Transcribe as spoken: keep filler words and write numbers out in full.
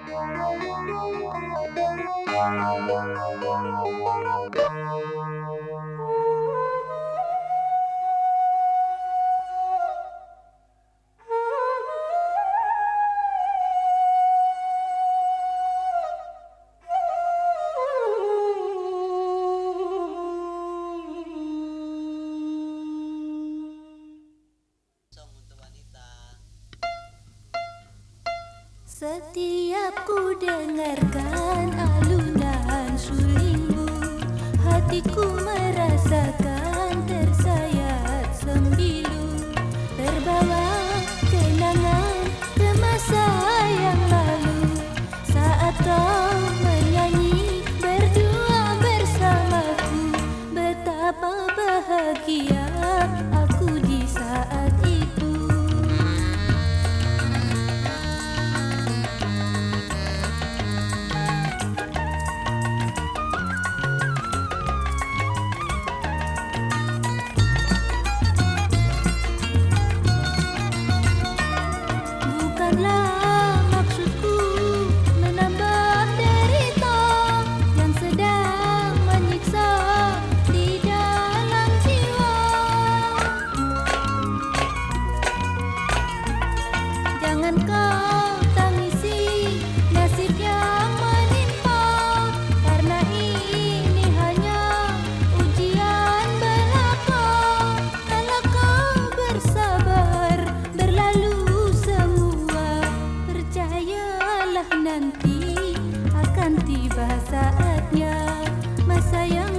Setiap ku dengarkan alunan sulingmu, hatiku merasakan tersayat sembilu, terbawa kenangan ke masa yang lalu, saat kau menyanyi berdua bersamaku. Betapa bahagia aku di saat itu. Bukanlah maksudku menambah derita yang sedang menyiksa di dalam jiwa. Jangan kau tangisi nasib yang menimpa, karena ini hanya ujian belaka. Kalau kau bersabar, berlalu semua, percayalah nanti akan tiba saatnya, masa yang